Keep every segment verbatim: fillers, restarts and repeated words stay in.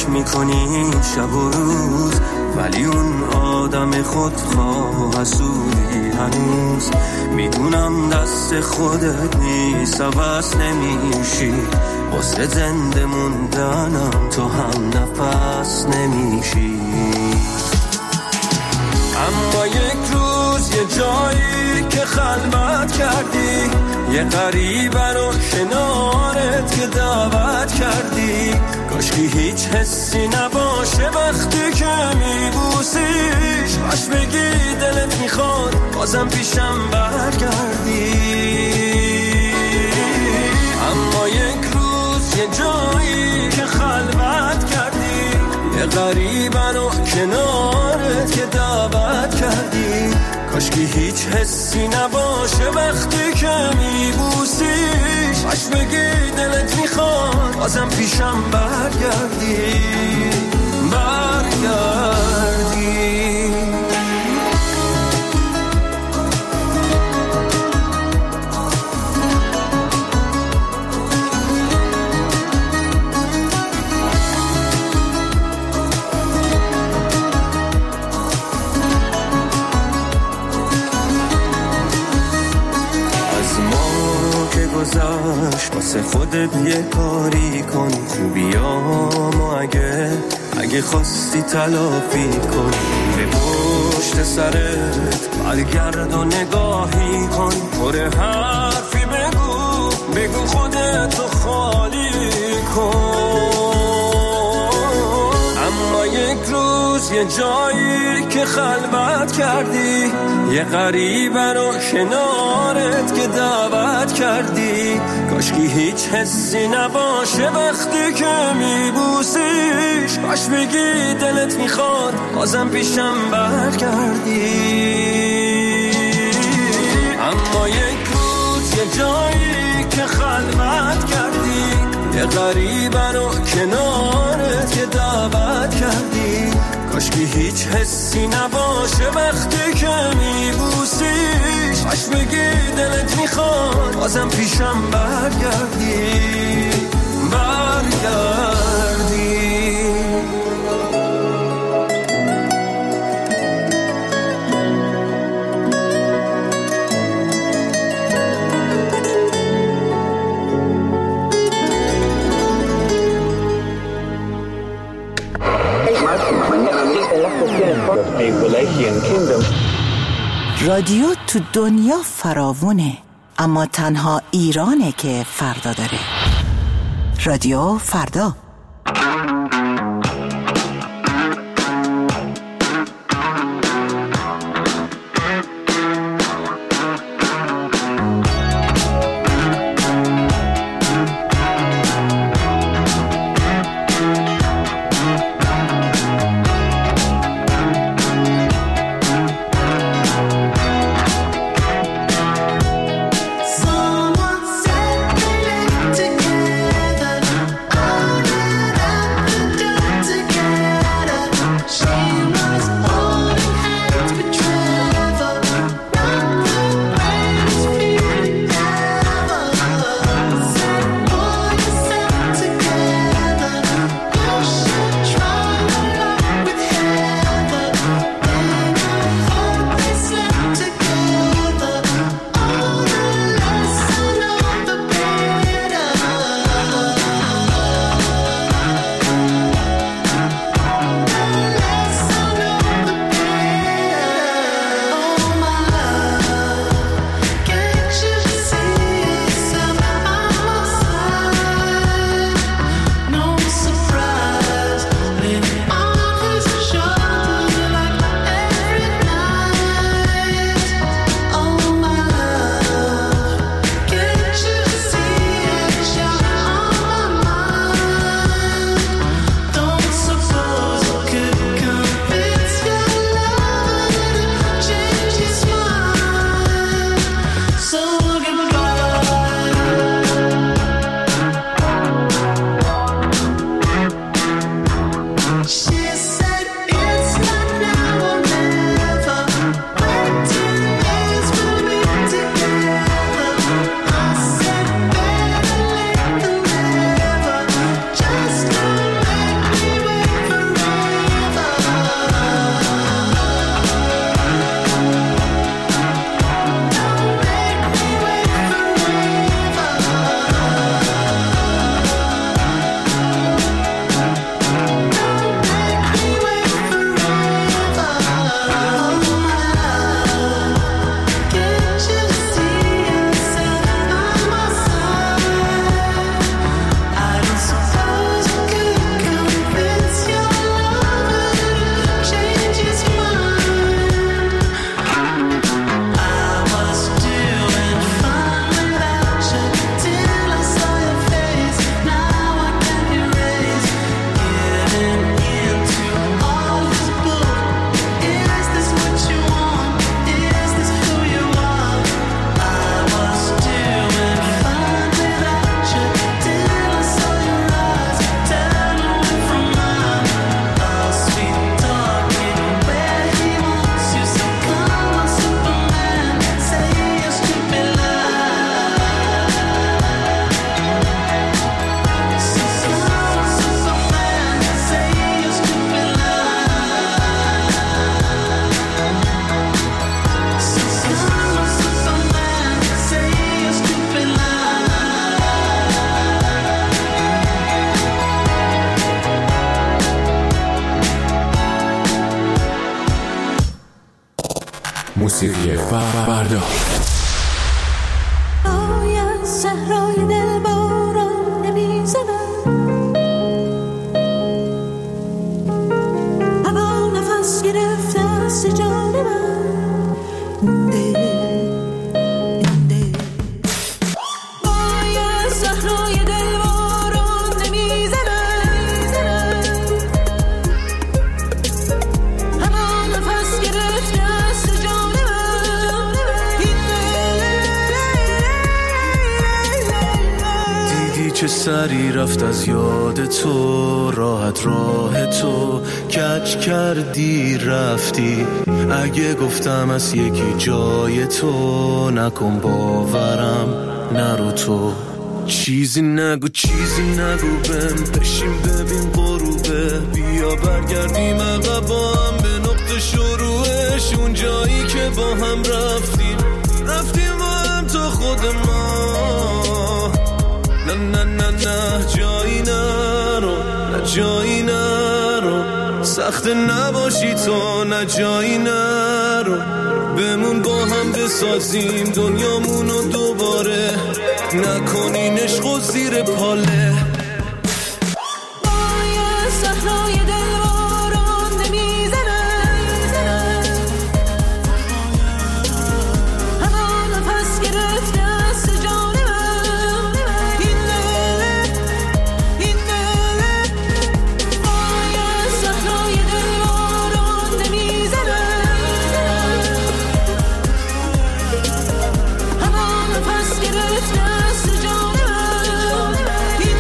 فکر میکنی شب و روز، ولی اون آدم خودخواه حسودی هنوز. میدونم دست خودت نیست، عوض نمیشی، واسه زنده موندنم تو هم نفس نمیشی. اما یک روز یه جایی که خلوت کردی، یه غریبه رو کنارت که دعوت کردی، کاشکی هیچ حسی نباشه وقتی که میبوسیش، باش بگی دلت میخواد بازم پیشم برگردی. اما یک روز یه جایی که خلوت کردی، یه غریبه رو کنارت که دعوت کردی، کاشکی هیچ حسی نباشه وقتی که میبوسیش، باش بگی دلت میخواد بازم پیشم برگردی برگردی. گذشت واسه خودت یه کاری کن، خوبیامو اگه اگه خواستی تلافی کن، به پشت سرت برگرد و نگاهی کن، پر حرفی بگو بگو خودتو خالی کن. اما یک روز یه جایی که خلوت کردی، یه غریبه رو کنارت که دعوت کردی، کاشکی هیچ حسی نباشه وقتی که میبوسیش، باش بگی دلت میخواد بازم پیشم برگردی. اما یک روز یه جایی که خلوت کردی، یه غریبه رو کنارت که دعوت کردی، کاشکی هیچ حسی نباشه وقتی که میبوسیش، باش بگی دلت میخواد بازم پیشم برگردی برگردی. رادیو تو دنیا فراوونه، اما تنها ایرانه که فردا داره. رادیو فردا. موسیقی فردا. آیا صحرای دل باران نمیزند، هوا نفس گرفته از جان من، ده ده آیا صحرای دل باران نمیزند، هوا نفس گرفته از جان من، دیدی چه سری رفت از یاد تو، راحت راه تو کج کردی رفتی. اگه گفتم از یکی جای تو، نکن باورم نرو تو. چیزی نگو چیزی نگو بهم، بشین ببین غروبه، بیا برگردیم عقب با هم به نقطه شروعش، اون جایی که با هم رفتیم رفتیم با هم تا خود ما. نه نه نه نه جایی نرو، نه جایی نرو، سخت نباشی تو، نه جایی نرو، بمون با هم بسازیم دنیامونو دوباره، نکنین عشق و زیر پاله. آیا صحرای دل باران نمیزند، هوا نفس گرفته از جان من، این دل این دل آیا صحرای دل باران نمیزند، هوا نفس گرفته از جان من، این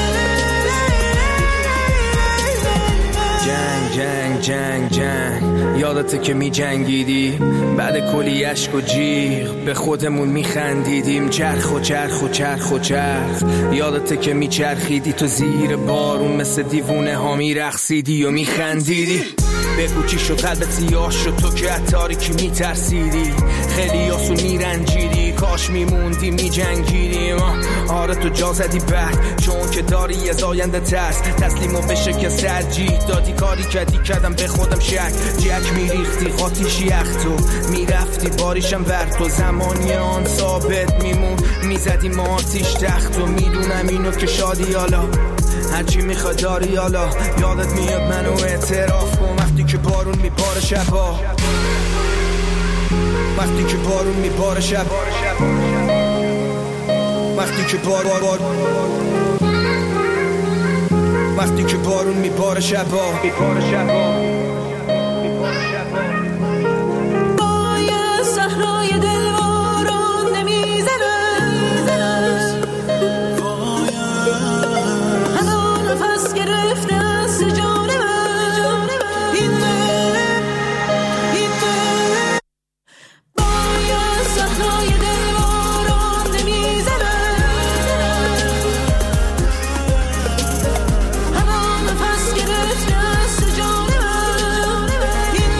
جنگ جنگ جنگ جنگ، یادته که می جنگیدی بعد کلی اشک و جیغ، به خودمون می خندیدیم چرخ و چرخ و چرخ و چرخ. یادته که می چرخیدی تو زیر بارون، مثل دیوونه ها می رقصیدی و می خندیدی. بگو چی شد قلبت سیاه شد تو که از تاریکی می ترسیدی، خیلی آسون می رنجیدی، کاش می موندی می جنگیدیم. آره تو جا زدی بعد، چون که داری از آینده ترس، تسلیمو به شکست ترجیح دادی، کاری کردی کردم به خودم شک، جک می ریختی قاطیش یخ تو می رفتی باریشم ور تو، زمانی آن ثابت میمون می زدی ما آتیش تخت و میدونم اینو که شادی حالا هرچی میخواد داری حالا. یادت میاد منو اعتراف کن وقتی که بارون میباره شبا، وقتی که بارون میباره شب، وقتی که بار بار وقتی که بارون میباره شبا، میباره شبا. آیا صحرای دل باران نمیزند، هوا نفس گرفته از جان من، این دل این دل آیا صحرای دل باران نمیزند، هوا نفس گرفته از جان من، این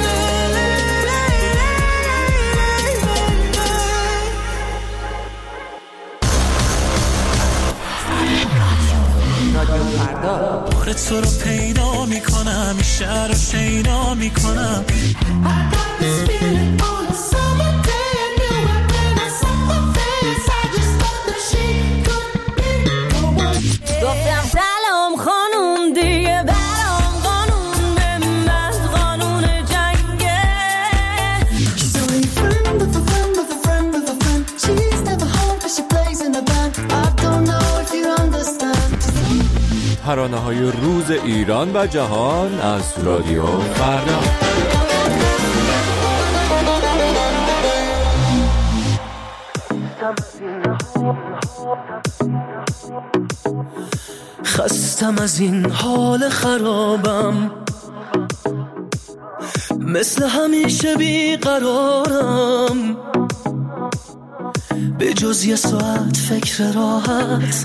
بار تو رو پیدا میکنم، این شهر رو شیدا میکنم. گفتم سلام خانوم دیگه برام قانون به من قانون جنگه. She's only friend of a friend of a friend of a friend. She's never home but she plays in a band. I don't know if you understand. ترانه های روز ایران و جهان از رادیو فردا. خستم از این حال خرابم، مثل همیشه بیقرارم، به جز یه ساعت فکر راحت،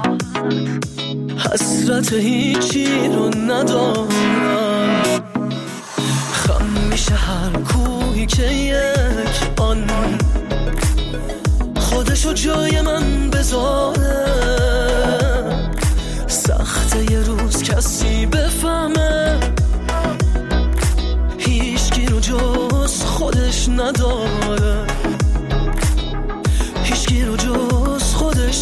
حسرت هیچی رو ندارم. خم میشه هر کوهی که یک آن خودشو جای من بذاره. سخته یه روز کسی بفهمه هیچکی رو جز خودش نداره.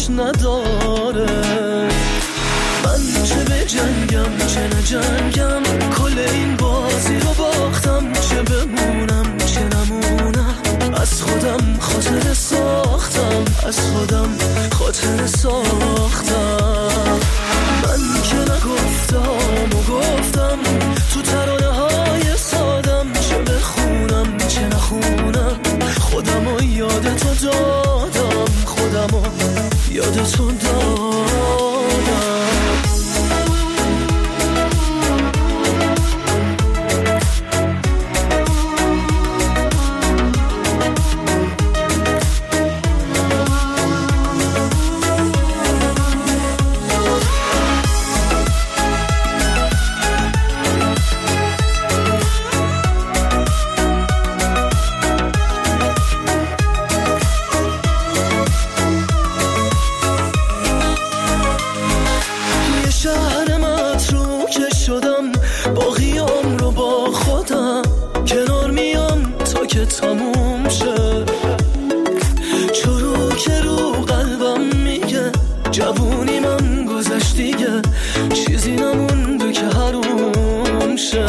نداره. من چه به جنگم چه نجنگم، کل این بازی رو باختم. چه بمونم چه نمونم، از خودم خاطر ساختم، از خودم خاطر ساختم. من که نگفتم و گفتم تو ترانه های سادم، چه بخونم چه نخونم، خودم رو یاد تو دادم، خودم رو یاد تو دادم. تموم شه چرو که رو قلبم میگه جوونی من گذشت دیگه، چیزی نمونده که حروم شه.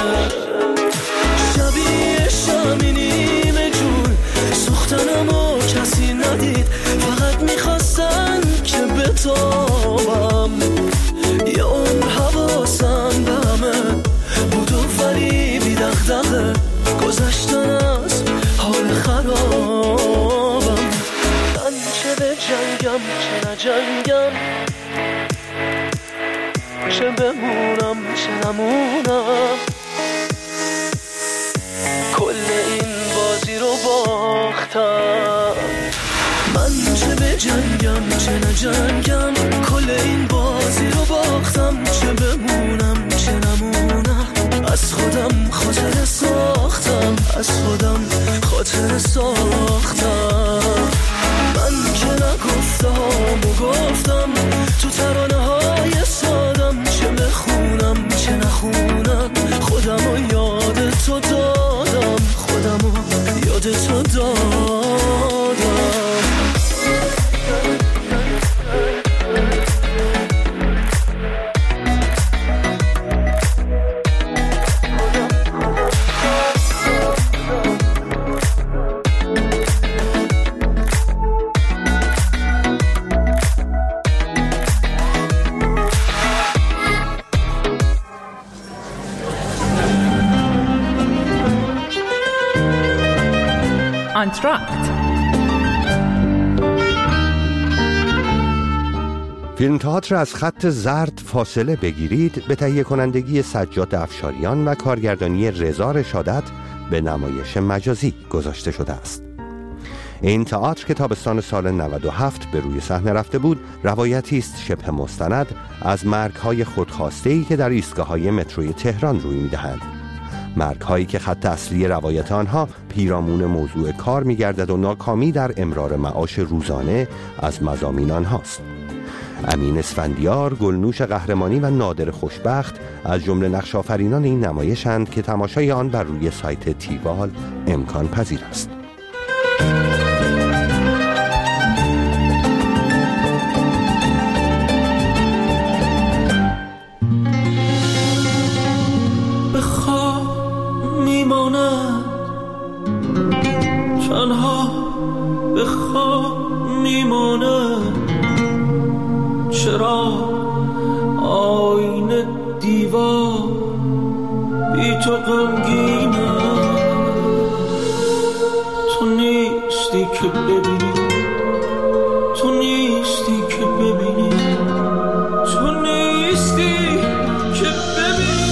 شبیه شمی نیمه جون سوختنمو کسی ندید، فقط میخواستن که بتابم. یه عمر حواسم به همه بود و ولی بی دغدغه گذشتن از حال خرابم. من چه به جنگم چه نجنگم، چه بمونم چه نمونم، کل این بازی رو باختم. من چه به جنگم چه نجنگم، کل این بازی رو باختم. چه بمونم چه نمونم، از خودم خاطر ساختم، از خودم خاطر ساختم. من که نگفتم و گفتم تو ترانه های سادم، چه بخونم چه نخونم، خودم رو یاد تو دادم، خودم رو یاد تو دادم. آنتراکت. فیلم تئاتر از خط زرد فاصله بگیرید به تهیه کنندگی سجاد افشاریان و کارگردانی رضا رشادت به نمایش مجازی گذاشته شده است. این تئاتر که تابستان سال نود و هفت به روی صحنه رفته بود، روایتی است شبه مستند از مرگ‌های خودخواسته‌ای که در ایستگاه‌های متروی تهران روی می‌دهند. مرگ‌هایی که خط اصلی روایت آنها پیرامون موضوع کار می‌گردد و ناکامی در امرار معاش روزانه از مضامین آنهاست. امین اسفندیار، گلنوش قهرمانی و نادر خوشبخت از جمله نقش آفرینان این نمایشند که تماشای آن بر روی سایت تیوال امکان پذیر است. تنها به خواب میمانه، چرا آینه دیوار بی تو غمگینه. تو نیستی که ببینی، تو نیستی که ببینی، تو نیستی که ببینی.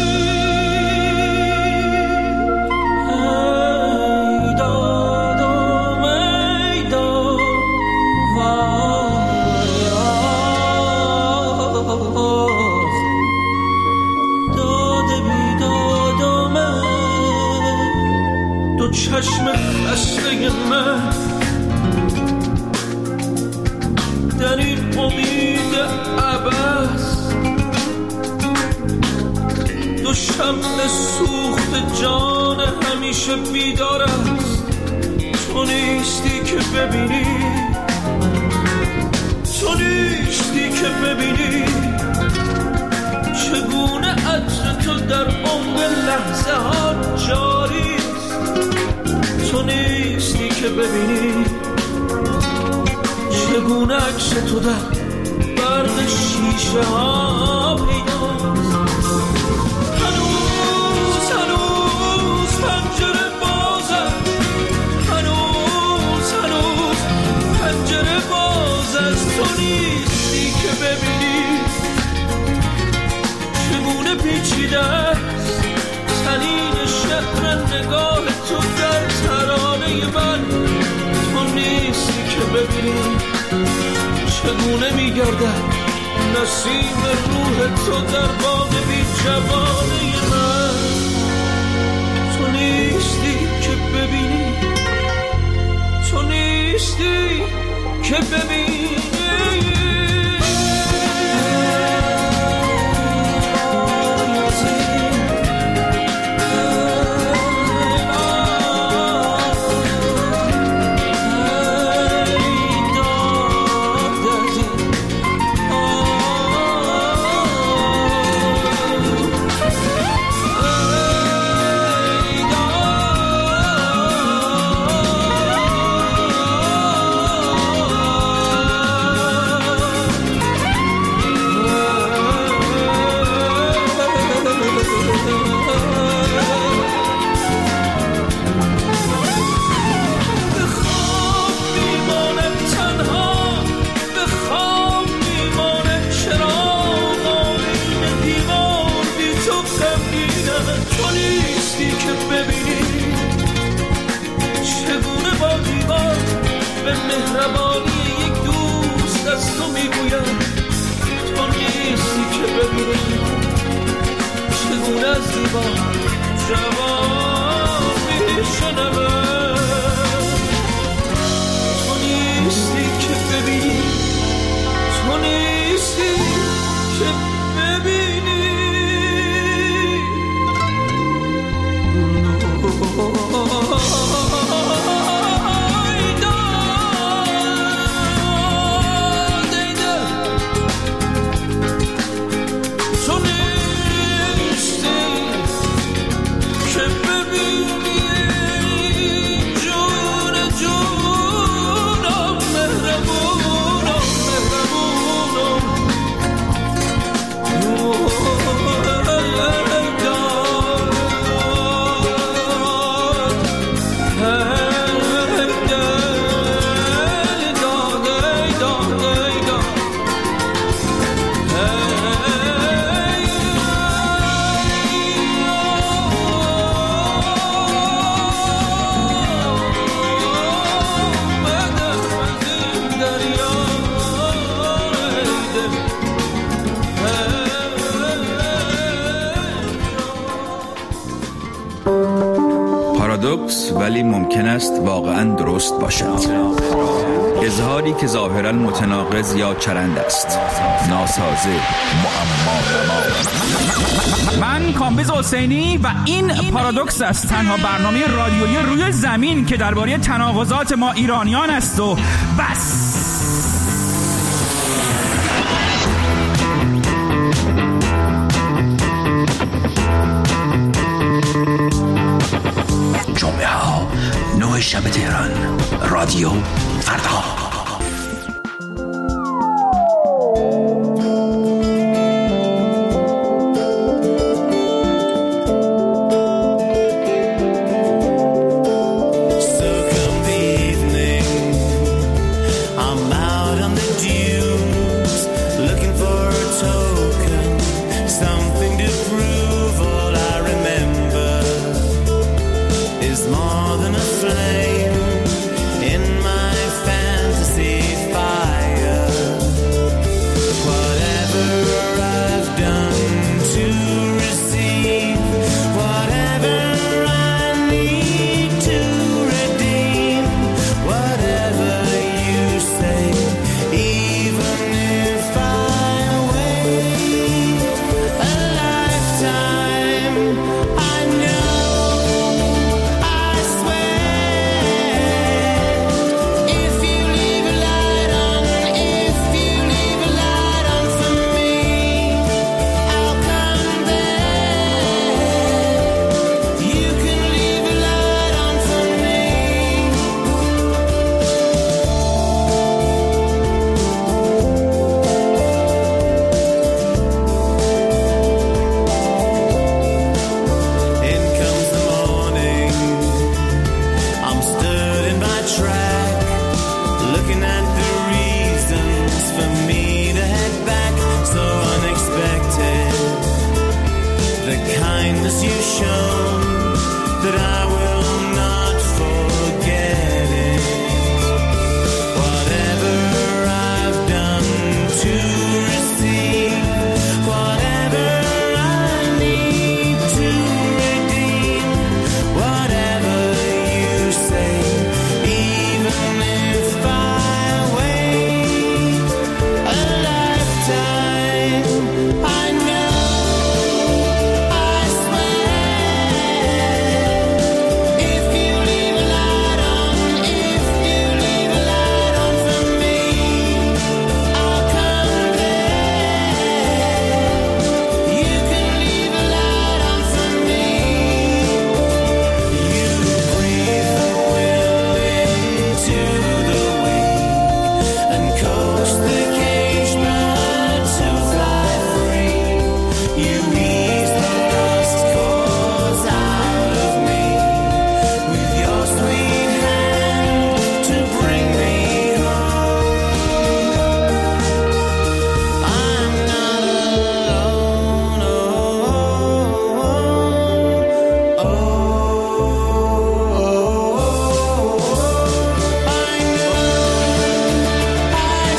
چشم خسته من در این امید عبث، دو شمع سوخت جان همیشه بیدار است. تو نیستی که ببینی، تو تو نیستی که ببینی چگونه عطر تو در عمق لحظه ها جاریست. تو نیستی که ببینی چگونه عکس تو در برق شیشه ها پیداست. هنوز هنوز پنجره بازه، هنوز هنوز پنجره باز است. تو نیستی که ببینی چگونه پیچیده است طنین شعر نگاه تو در ترانه من. تو نیستی که ببینی چگونه میگردد نسیم روح تو در باغ بی جوانه من. تو نیستی که ببینی، تو نیستی که ببینی. پارادوکس ولی ممکن است واقعا درست باشد. اظهاری که ظاهرا متناقض یا چرند است، ناسازه، معما نما. من کامبیز حسینی و این پارادوکس است، تنها برنامه رادیویی روی زمین که درباره تناقضات ما ایرانیان است و بس. جمعه ها نه شب تهران، رادیو فردا. More than a flame in my fantasy. looking at the reasons for me to head back, so unexpected. The kindness you shown, that I will not forget it. Whatever I've done to receive, whatever I need to redeem, whatever you say, even if I wait a lifetime, I know, I swear, if you leave a light on, if you leave a light on for me, I'll come there. You can leave a light on for me. You breathe the will into the wing and coax the caged bird to fly free. You ease the lost cause out of me with your sweet hand to bring me home. I'm not alone. Oh, oh, oh, I know, I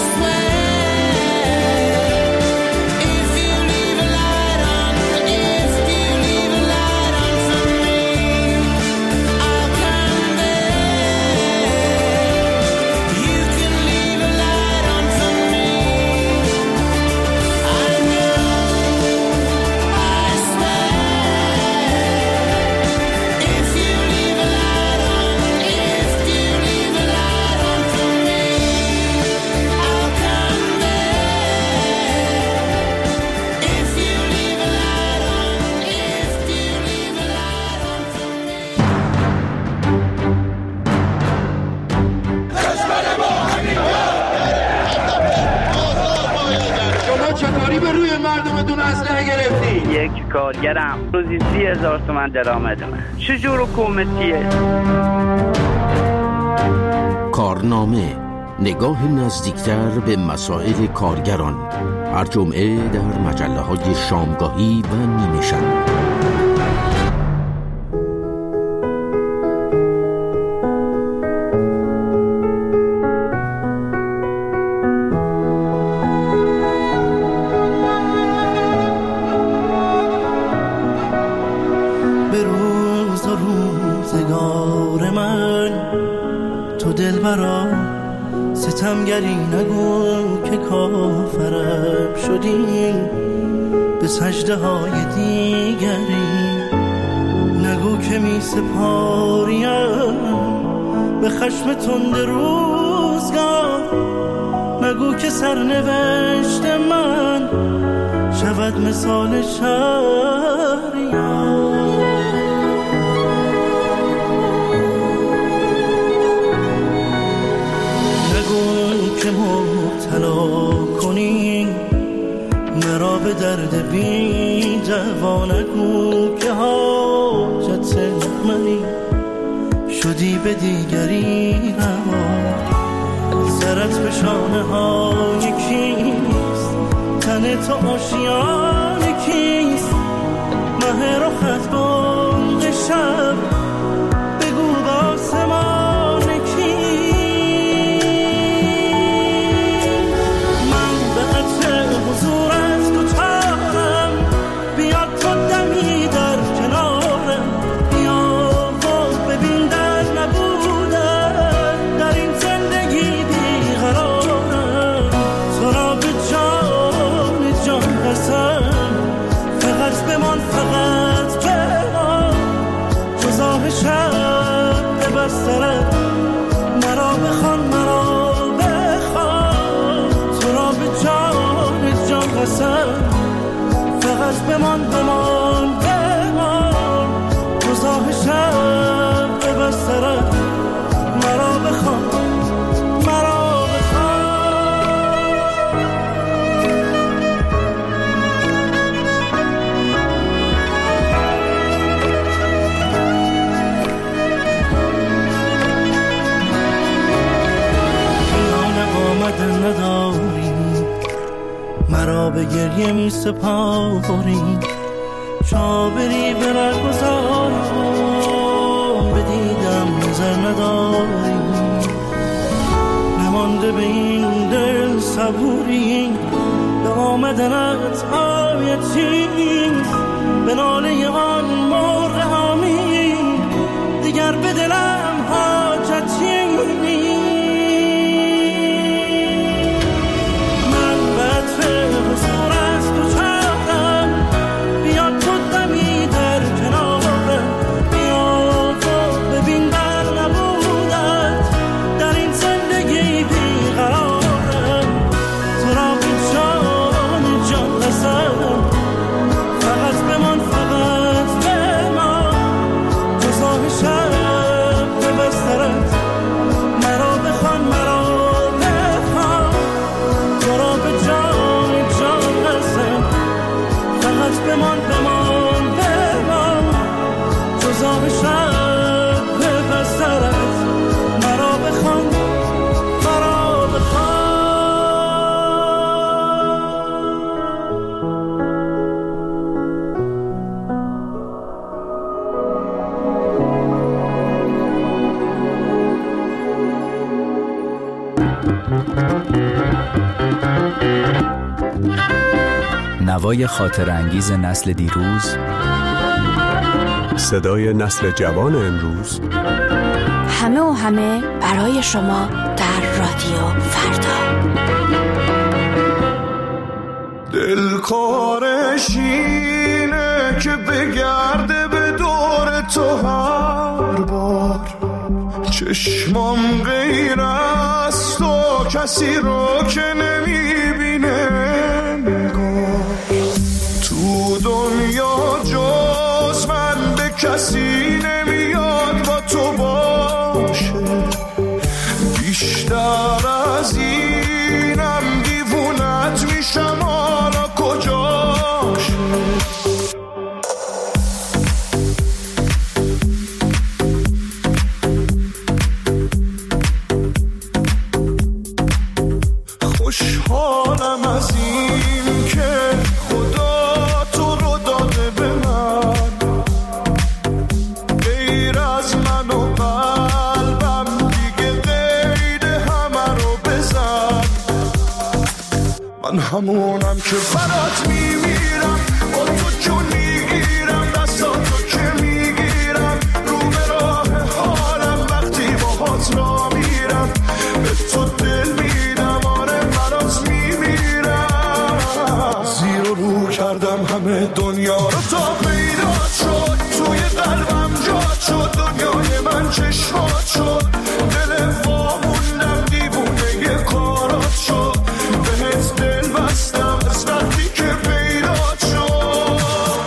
swear, if you leave a light on, if you leave a light on for me, I'll come there. You can leave a light on for me. I know, I swear, if you leave a light on, if you leave a light on for me, I'll come there. If you leave a light on, if you leave a light on for me. شما چطوری به روی مردمتون اسلحه گرفتی؟ یک کارگرم روزی سی هزار تومن درآمدمه. چجور حکومتیه؟ کارنامه، نگاه نزدیکتر به مسائل کارگران، هر جمعه در مجله های شامگاهی و نیمه شب. به روز و روزگار من تو دلبرا ستمگری نگو که کافرم شدی، به سجده های دیگری نگو که می سپاریم به خشم تند روزگار، نگو که سرنوشت من شود مثال شهریار. که مبتلا کنی مرا به درد بی دوا، نگو که حاجت منی شدی به دیگری روا. سرت به شانه های کیست، تن تو آشیان کیست، مه رخت بانگ شب بگو با آسمان کیست. حضورت تو چارم، بیاد تو دمی در کنارم، بیا و ببین در نبودن در این زندگی بیقرارم. تو را به جان جان قسم، فقط بمان، فقط بمان، جز نداری، مرا به گریه می سپاری، چا بری برگزارم به دیدم نظر نداری، نمانده به این دل صبوری، به آمدنت آیتی، به ناله آن مرغ آمین، دیگر به دلم حاجتی من بطر حضور از تو چارم، بیا تو دمی در کنارم، بیا تو ببین در نبودت در این زندگی بیقرارم، تو را به جان جان رسدم، فقط بمان فقط بمان، جزاه شب به بسترت، مرا بخوان مرا بخوان، تو را به جان جان رسم، فقط بمان بمان بمان، جزاه شب به بسترت، مرا بخوان مرا بخوان. نوای خاطر انگیز نسل دیروز، صدای نسل جوان امروز، همه و همه برای شما در رادیو فردا. دلکارش اینه که بگرده به دور تو هر بار، چشمام غیر از تو کسی رو که نمیبینه نگاه، تو دنیا جز من به کسی نمیاد با تو باشه، بیشتر از اینم دیوونت میشم، حالا کجاشه. خوشحالم از این که خدا تو رو داده به من، غیر از من و قلبم دیگه غیر همه رو بزن، من همونم که برات میمیرم، با تو جون میگیرم، دستاتو که میگیرم، رو به راه حالم وقتی باهات را میرم، به تو دل میدم، آره برات میمیرم، زیر و رو کردم همه دنیا رو تا پیدا شد، توی قلبم جات شد، دنیای من چشمات شد، دل واموندم دیوونه یه کارات شد، بهت دل بستم از وقتی که پیدا شد.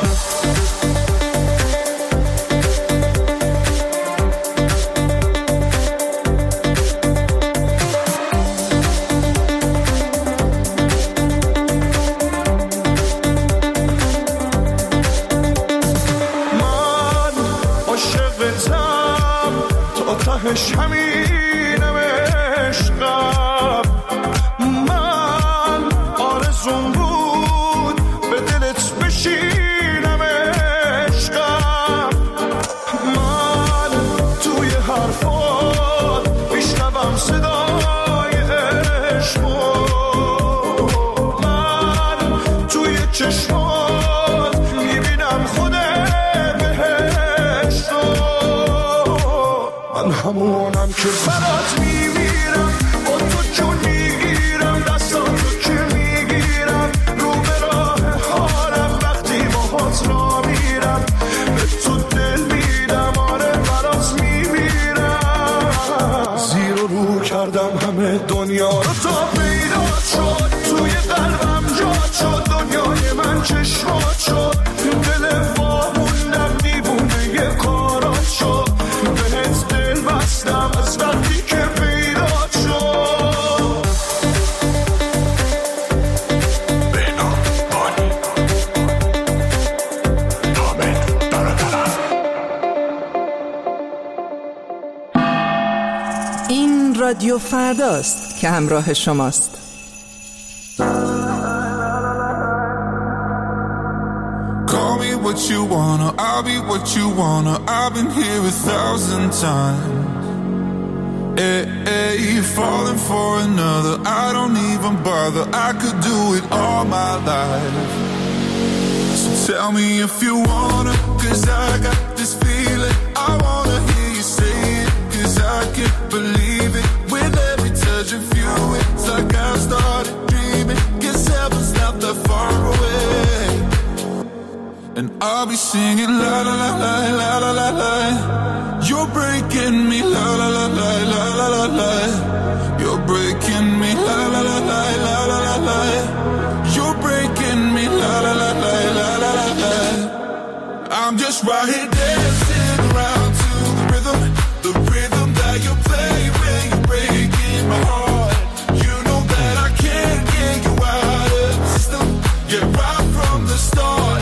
من عاشقتم تا تهش همینم عشقم، من آرزوم بود به دلت بشینم عشقم، من توی حرفات میشنوم صدای عشقو، من توی چشمات میبینم خود بهشتو، من همونم که برات میمیرم، با تو جون میگیرم، دستاتو که میگیرم، رو به راه حالم وقتی باهات را میرم، به تو دل میدم، آره برات میمیرم، زیر و رو کردم همه دنیا رو تا پیدا شد، توی قلبم جات شد، دنیای من چشمات شد، دل واموندم دیوونه یه کارات شد، بهت دل بستم از وقتی که پیدا شد. بنا بانی حامد برادرم. این رادیو فرداست. که همراه شماست. Call me what you wanna, I'll be what you wanna. I've been here a thousand times. Hey, hey, falling for another, I don't even bother. I could do it all my life. So tell me if you wanna, cause I got this feeling. I wanna hear you say it, cause I can't believe it. With every touch of you, it's like I've started dreaming. Guess heaven's not that far away. And I'll be singing la la la la la la la la. You're breaking me la la la la la la la la. You're breaking me la la la la la la la la. You're breaking me la la la la la la la la. I'm just right here dancing around to the rhythm, the rhythm that you play when you're breaking my heart. You know that I can't get you out of the system. Yeah, right from the start.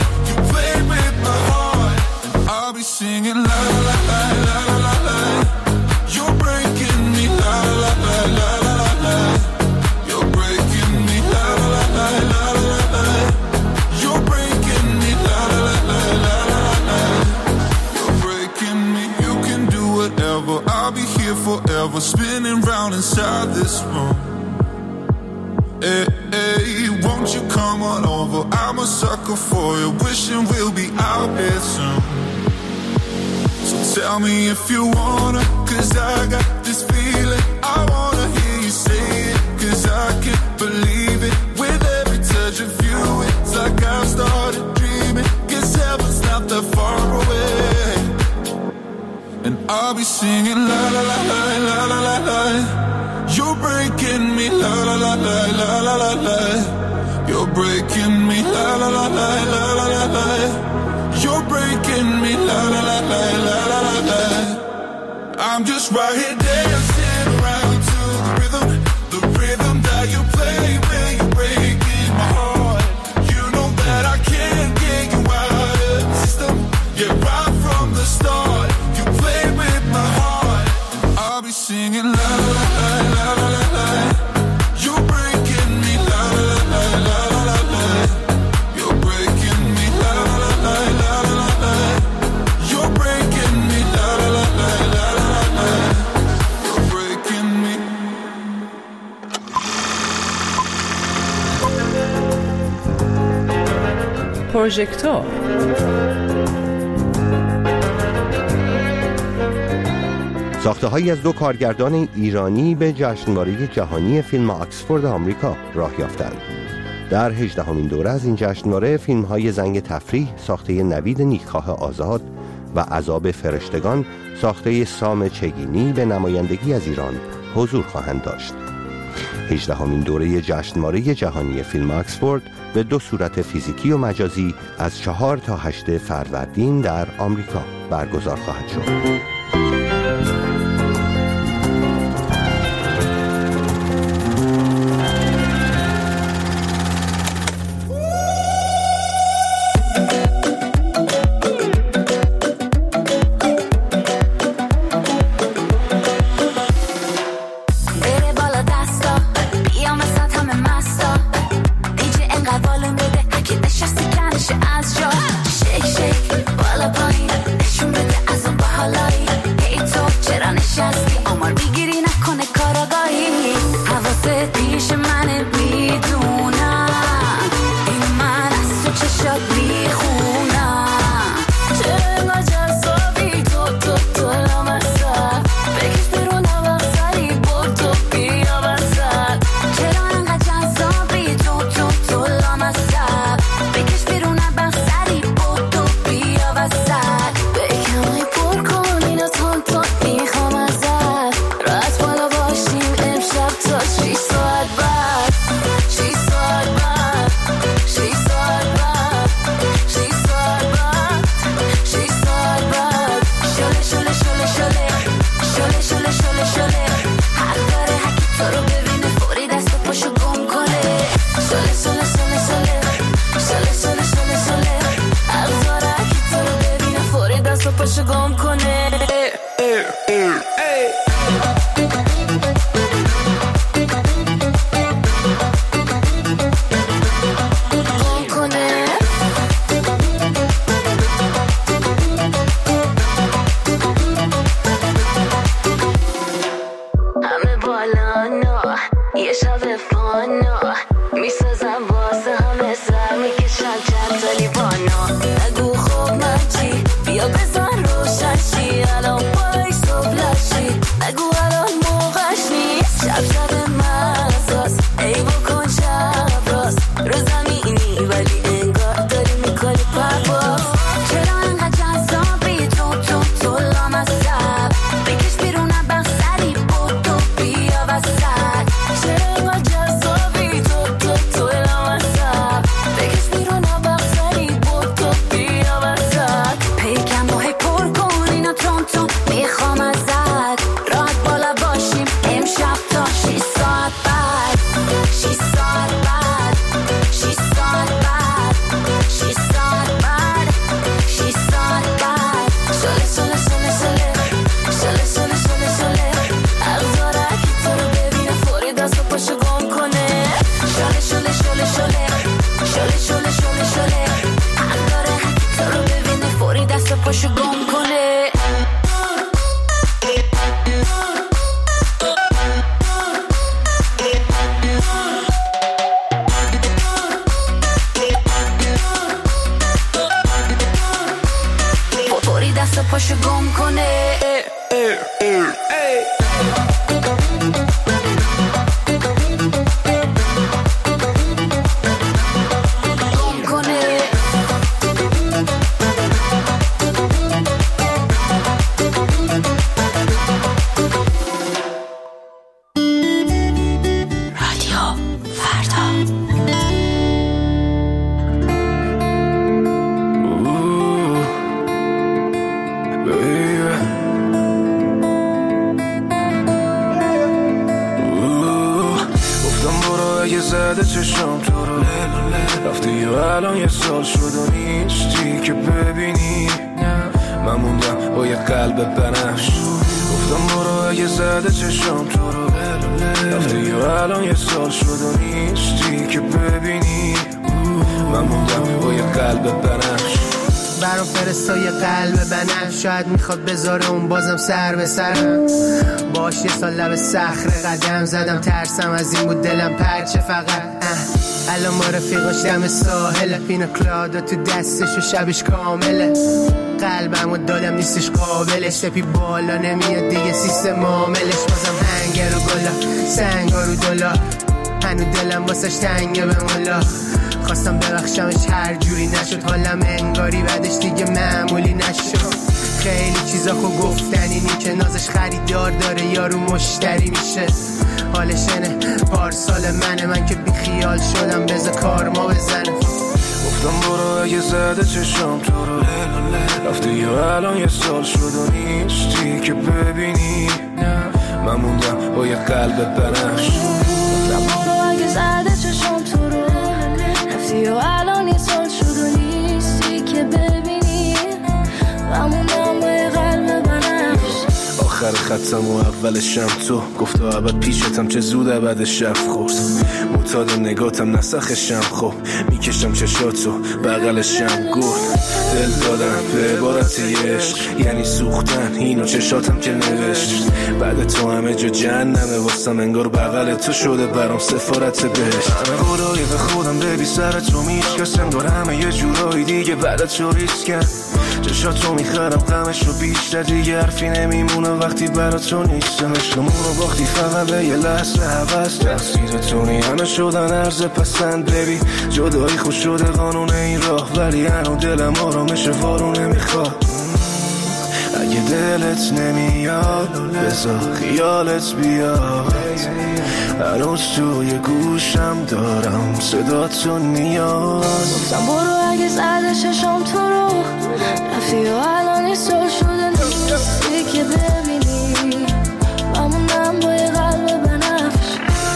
I'll be singing la la la la la la la. You're breaking me la la la la la la la. You're breaking me la la la la la la la. You're breaking me la la la la la la la. You're breaking me. You can do whatever. I'll be here forever, spinning round inside this room. Hey, hey, won't you come on over? I'm a sucker for you, wishing we'll be out here soon. So tell me if you wanna, cause I got this feeling. I wanna hear you say it, cause I can't believe it. With every touch of you, it's like I've started dreaming. Guess heaven's not that far away. And I'll be singing la la la la la la la la. You're breaking me la la la la la la la la. You're breaking me la la la la la la la la. You're breaking me la la la la la la la la. I'm just right here dancing around to the rhythm, the rhythm that you play when you're breaking my heart. You know that I can't get you out of the system. Yeah, right from the start, you play with my heart. And I'll be singing la la la la la la la. You're breaking me la la la la la la la. You're breaking me la la la la la la la. You're breaking me la la la la la la la. You're breaking me. پروژکتور ساخته‌هایی از دو کارگردان ایرانی به جشنواره جهانی فیلم آکسفورد آمریکا راه یافتند. در هجدهمین دوره از این جشنواره فیلم‌های زنگ تفریح ساخته نوید نیکخواه آزاد و عذاب فرشتگان ساخته سام چگینی به نمایندگی از ایران حضور خواهند داشت. هجدهمین دوره جشنواره جهانی فیلم آکسفورد به دو صورت فیزیکی و مجازی از چهار تا هشت فروردین در آمریکا برگزار خواهد شد. تا شیش ساعت بعد شده فانا میسازم واسه همه سر میکشم چند تا لیوانا نگو خوب من چی بیا بزن روشن شی الان وایس و فلاشی نگو الان موقعش نیست شب شب مزاست ای بکن شب راست رو زمینی ولی انگار داری میکنی پرواز چرا انقدر جذابی تو تو تو لامصب بکش بیرونم بخسری بود تو بیا وسط چرا انقدر جذابی تو تو تو لامصب بکش بیرونم بخسری بود تو بیا وسط پیکم و هی پر کن اینا تون تون میخوام ازت راحت بالا باشیم امشب تا شیش ساعت بعد شیش ساعت بعد شیش ساعت بعد شیش ساعت بعد شیش ساعت بعد شله شله شله شله شله شله شله شله اغزارکی تو رو ببینه فوری دست و پاشو گم کنه شله شله شله شله شله شله شله شله اغزارکی تو رو ببینه فوری دست و پاشو گم کنه فوری دست و پاشو گم کنه گم کنه رادیو فردا زده چشم تو رو رفتی و الان یه سال شد و نیستی که ببینی من موندم با یه قلب بنفش گفتم برو اگه زده چشم تو رو رفتی و الان یه سال شد و نیستی که ببینی من موندم با یه قلب بنفش برام فرستای قلب بنفش شاید میخواد بذاره اون بازم سر به سرم باش یه سال لب صخره قدم زدم ترسم از این بود دلم پرچه فقط الان ما رفیقاش دم ساحل پینا کلادا تو دستش و شبش کامله قلبم و دادم نیستش قابلش سپی بالا نمیاد دیگه سیستم عاملش بازم هنگر و گلا سنگا رو دلا هنو دلم واسش تنگه به مولا خواستم ببخشمش هر جوری نشد حالم انگاری بعدش دیگه معمولی نشد خیلی چیزا خو گفتنی نی که نازش خریدار داره یارو مشتری میشه حالش اینه پارسال منه من که بی خیال شدم بذار کار ما بزنه گفتم برو اگه زده چشم تو رو رفتی و الان یه سال شد و نیستی که ببینی من موندم با یه قلب بنفش گفتم برو اگه زده چشم تو رو رفتی و الان یه سال شد و نیستی که ببینی من موندم با یه قلب بنفش آخر خطم و اولشم تو گفت و عبد پیشتم چه زود عبد شب خورد معتاد نگاتم نسخشم خب میکشم چشاتو بغلشم گفت دل دادم به عبارت عشق یعنی سوختن اینو چشاتم که نوشت بعد تو همه جا جهنمه واسم انگار بغل تو شده برام سفارت بهشت همه خدایی به خودم ببی سر تو میشکست انگار همه یه جورایی دیگه بعد تو ریسکن چشاتو میخرم غمشو بیشتر دیگه حرفی نمیمونه وقتی برا تو نیستم عشقمونو باختی فقط به یه لحظه حوست تقصیر تونی همه شدن عرض پسند ببی جدایی خوش شده قانون این راه ولی هنو دلم آرامش وارو نمیخواد اگه دلت نمیاد بذار خیالت بیاد هنوز توی گوشم دارم صداتو نیاد گفتم برو اگه زده چشم تو رو رفتی و الان یه سال شده نیستی که ببینی من موندم با یه قلب بنفش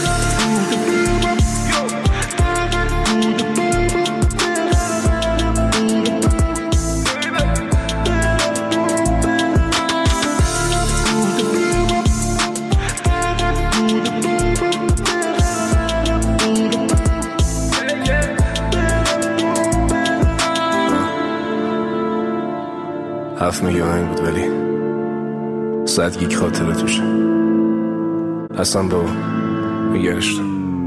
هفت میگه آهنگ بود ولی صد گیگ خاطره توشه حسن بابا میگرشتم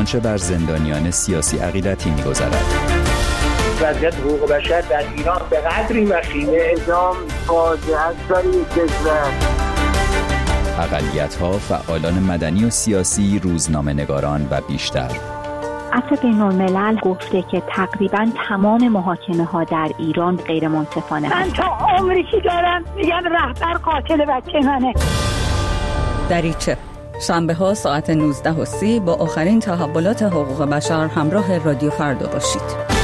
آنچه بر زندانیان سیاسی عقیدتی می‌گذرد. وضعیت حقوق بشر در ایران به قدری وخیمه، اعدام فاجعه است برای کشور. اقلیت‌ها، فعالان مدنی و سیاسی، روزنامه‌نگاران و بیشتر. عفو بین‌الملل گفته که تقریباً تمام محاکمه ها در ایران غیر منصفانه من تا عمری که دارم میگم رهبر قاتل بچه منه. دریچه شنبه ها ساعت نوزده و سی با آخرین تحولات حقوق بشر همراه رادیو فردا باشید.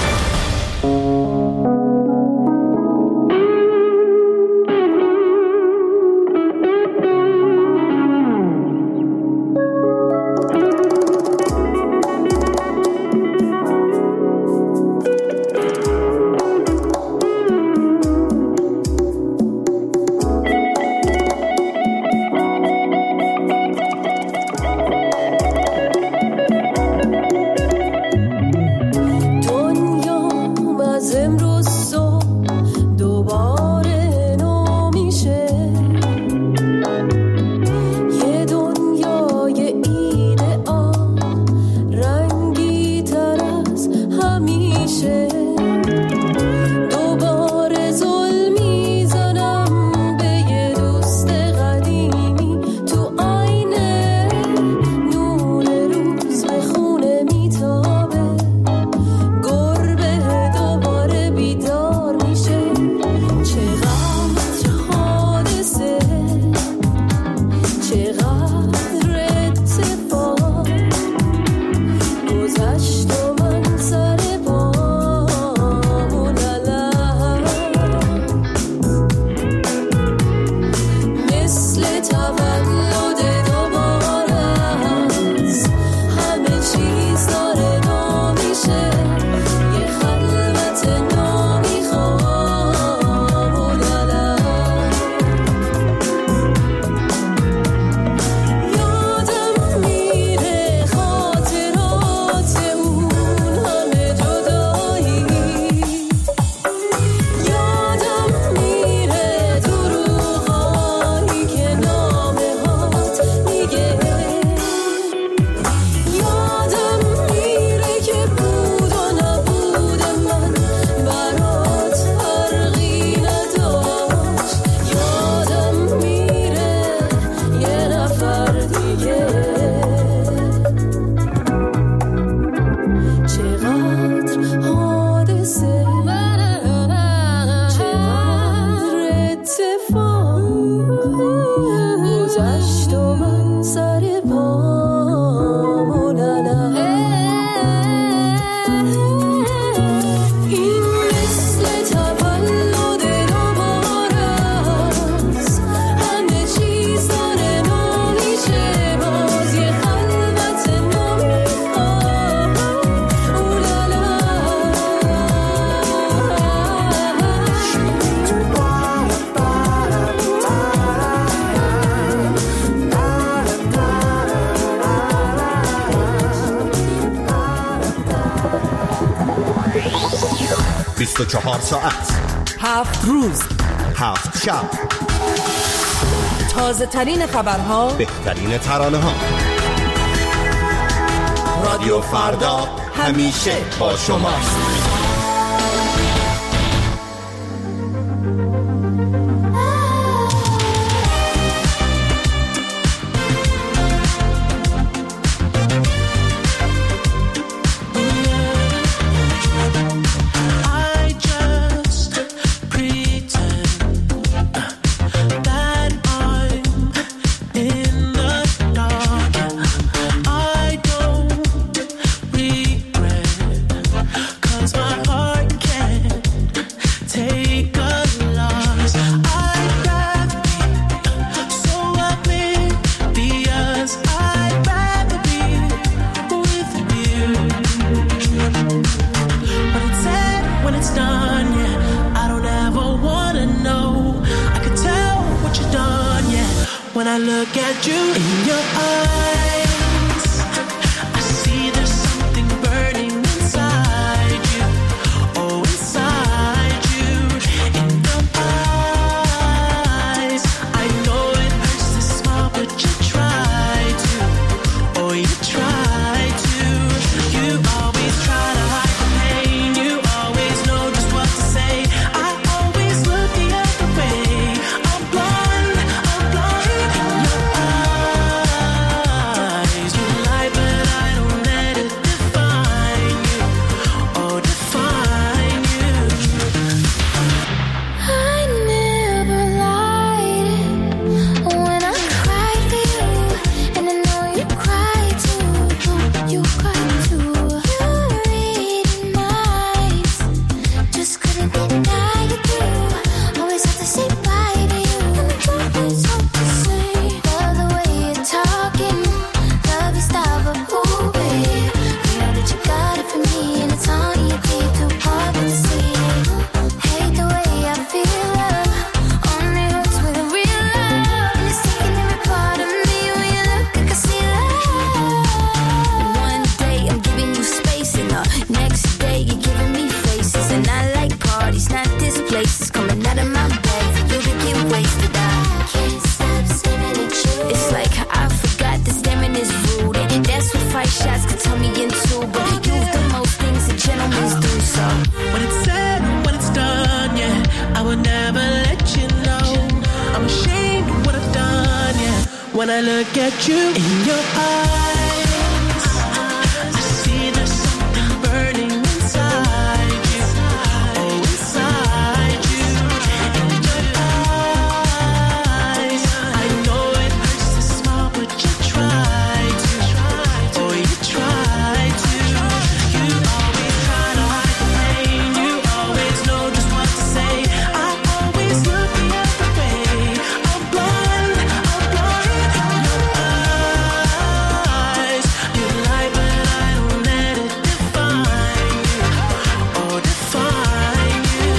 بیست و چهار ساعت، هفت روز، هفت شب، تازه ترین خبرها، بهترین ترانه ها. رادیو فردا همیشه با شماست. Try to when I look at you in your eyes, I see there's something burning inside you. Oh, inside you. In your eyes, I know it hurts to smile, but you try to. Oh, you try to. You always try to hide the pain. You always know just what to say. I always look the other way. I'm blind, I'm blind. Your eyes, you lie, but I don't let it define you. Oh, define you.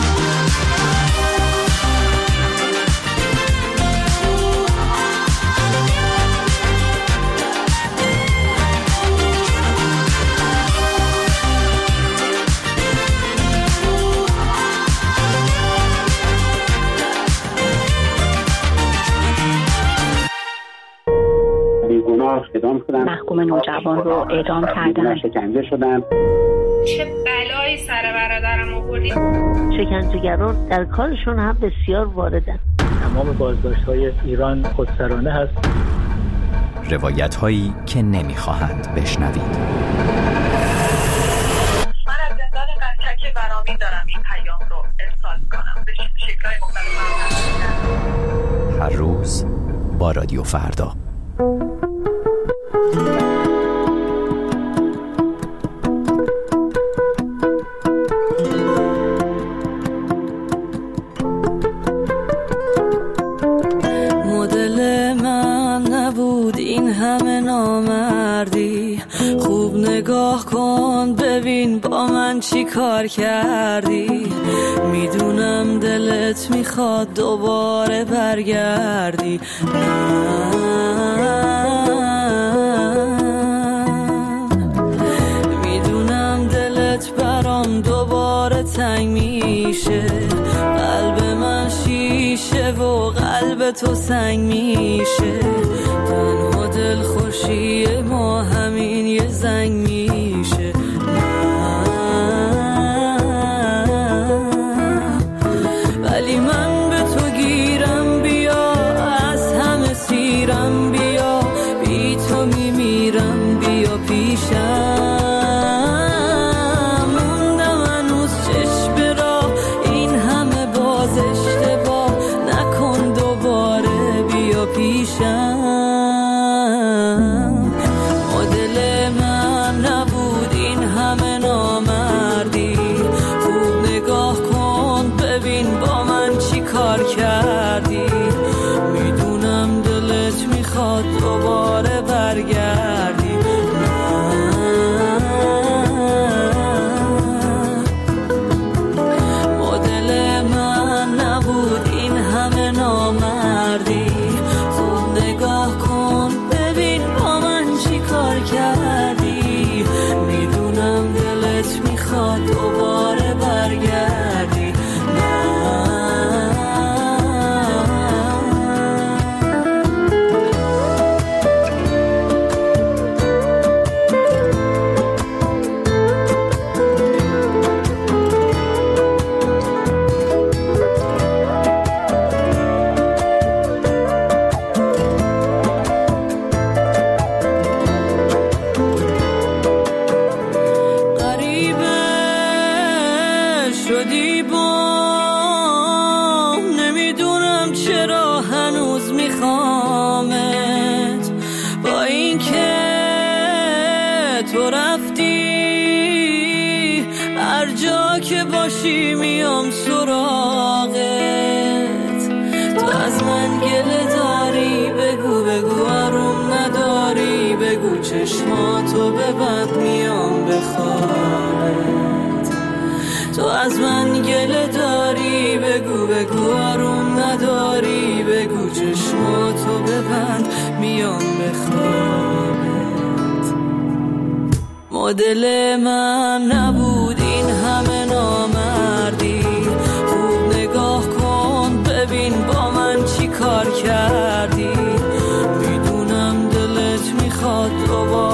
بیگناه اعدام شدن، محکوم نوجوان رو اعدام کردن، شکنجه شدن. چه بلایی سر برادرم آوردی؟ شکنجهگران در کارشون هم بسیار واردن. تمام بازداشت‌های ایران خودسرانه هست. روایت هایی که نمیخواهند بشنوید. من از زندان قنچک برامین دارم این پیام رو ارسال کنم به شکل‌های مختلف. هر روز با رادیو فردا. مدل من نبود این همه نامردی، خوب نگاه کن ببین با من چی کار کردی. میدونم دلت میخواد دوباره برگردی، میدونم دلت برام دوباره تنگ میشه. قلب من شیشه و قلب تو سنگ میشه. تنها دل خوشی ما همین یه زنگ میشه. ولی من به تو گیرم، بیا از همه سیرم، بیا بی تو میمیرم، بیا پیشم. موندم هنوز چشم را این همه باز اشتباه نکن، دوباره بیا پیشم. مدل من نبود این همه نامردی، خوب نگاه کن ببین با من چی کار کردی. میدونم دلت میخواد دوباره برگردی. مدل من نبود این همه نامردی، خوب نگاه کن ببین با من چی کار کردی. میدونم دلت میخواد دوباره برگردی. غریبه شدی بام، نمیدونم چرا هنوز میخوامت. با اینکه تو رفتی هر جا که باشی میام سراغت. تو از من گله داری بگو بگو، آروم نداری بگو، چشماتو ببند میام بخوابت. تو از من گله داری بگو بگو، آروم نداری بگو، چشماتو ببند میام بخوابت. مدل من نبود این همه نامردی، خوب نگاه کن ببین با من چی کار کردی. میدونم دلت میخواد دوباره